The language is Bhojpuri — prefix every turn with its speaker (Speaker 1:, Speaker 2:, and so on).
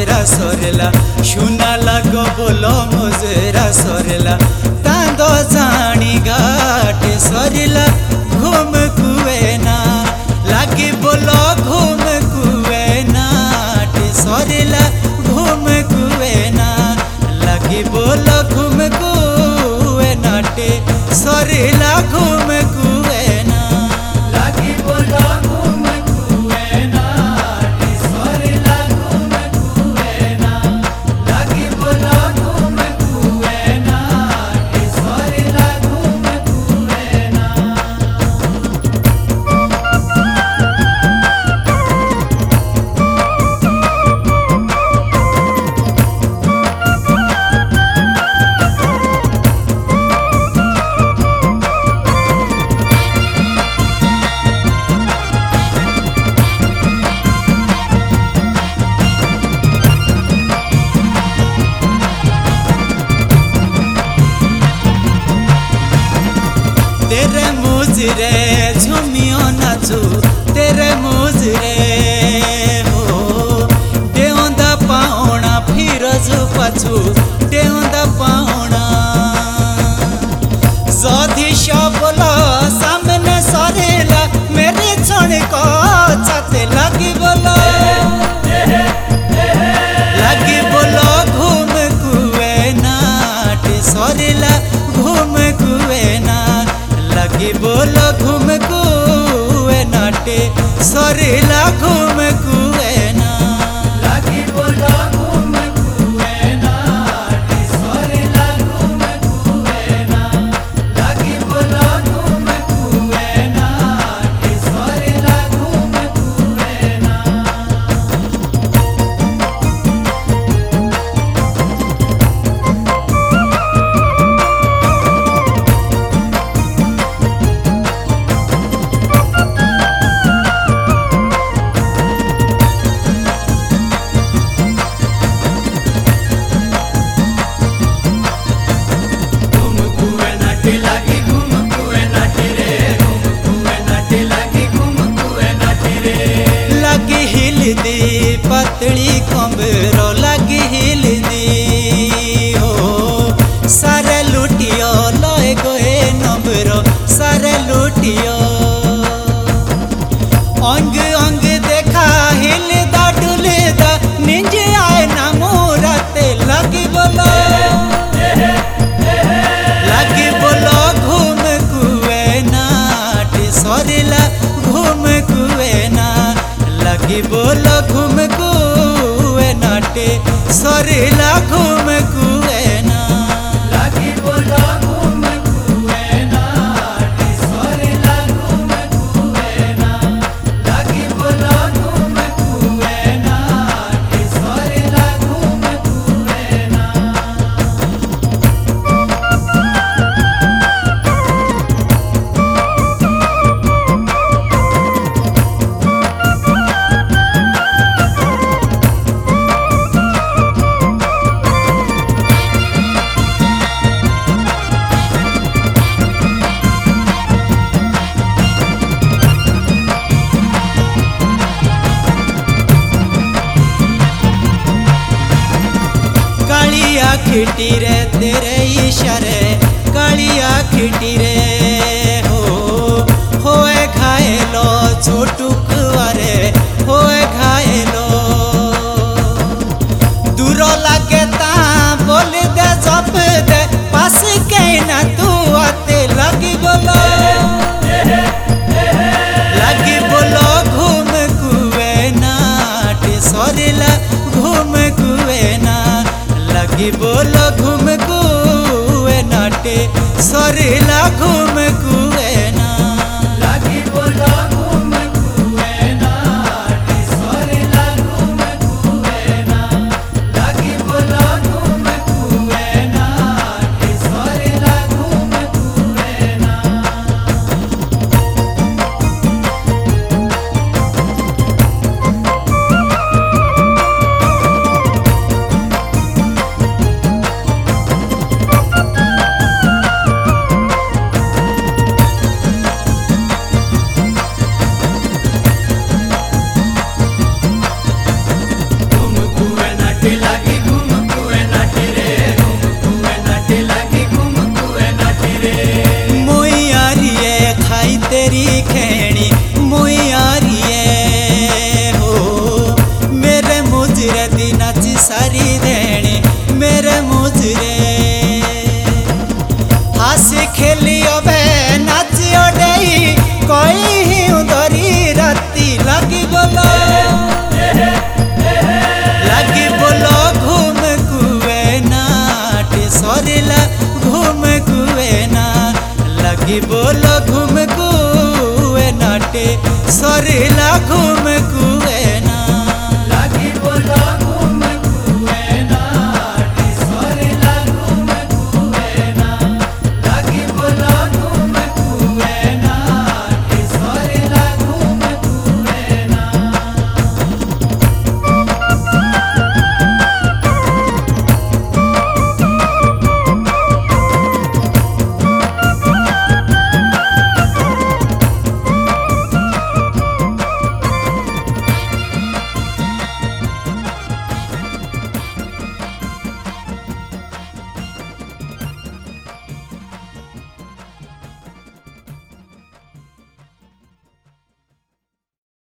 Speaker 1: मुजरा सरला सुना लागो बोलो मुजरा सरला तांदो जानी घाट सरला घूम कुए ना लागी बोलो घूम कुए नाट सरला घूम कुए ना लागी बोलो घूम कुए नाटे सरला घूम कुए ना लागी बोलो घूम कुए नाट सरला घूम कुए ना लागी बोलो घूम कुए नाट सरला घूम कुए ना। तेरे मुजरे झुमियो नाचू तेरे मुजरे हो देवंदा पाहुणा फिरजू पाछू देवंदा पाहुणा जदि शबल सामने सरेला मेरे छण को छाते लगी बोलो घूम कुए नाट सरेला घूम कुए ना लगी बोलो घूम कुए नाटे सरला घूम कुए ना लगी बोलो घूम कुए नाटे सरला घूम कुए ना लगी बोलो घूम कुए नाटे सरला घूम कुए ना। दी पतली कमरो लगी हिल दी हो सारे लुटियो लय गए नंबरो सारे लुटियो अंग अंग देखा हिल दा डुले दा निंजे आए ना मोराते लगी बोलो घूम कुए नाट सरला घूम कुए ना लगी बोलो घूम कुए नाटे सरला घूम कुए ना लगी बोलो घूम कुए नाटे सरला घूम कुए ना लगी बोलो घूम कुए नाटे सरला घूम कुए ना। कालिया खिटी रे तेरे इशारे कालिया खिटी रे होए घायलो छोटू कुआरे होए घायलो दूर लागे ता बोल दे जप दे पास के ना तू आते लगी बोलो घूम कुए नाट सरला घूम कुए ना लगी बोलो घूम कुए नाटे सरला घूम कुए ना लगी बोलो घूम कुए नाटे सरला घूम कुए ना लगी बोलो घूम कुए नाटे सरला घूम कुए ना।